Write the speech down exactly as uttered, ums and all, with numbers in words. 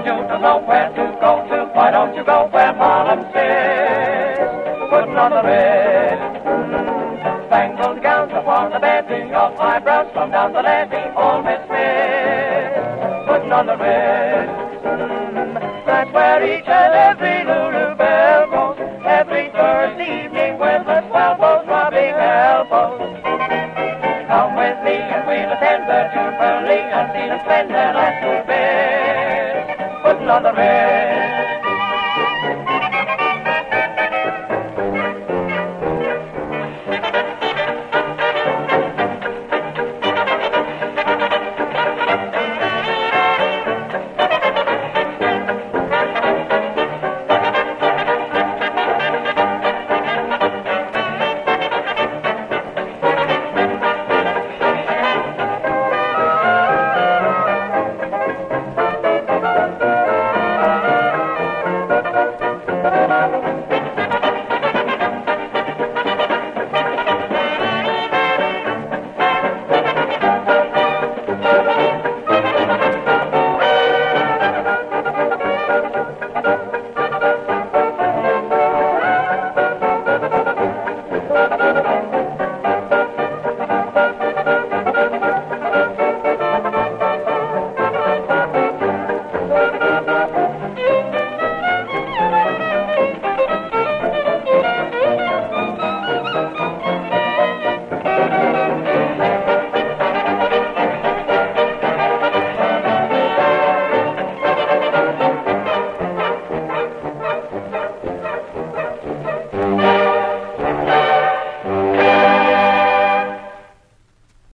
and you don't know where to go to, why don't you go where Marlon says? Putting on the red. Mm, spangled gowns upon the bevy, your eyebrows come down the levee, all misfit. Putting on the red. Mm, that's where each and every Lulu Belle goes, every Thursday evening when the swell goes rubbing elbows. Come with me and we'll attend the Jubilee and see them spend their last two bits, putting on the red.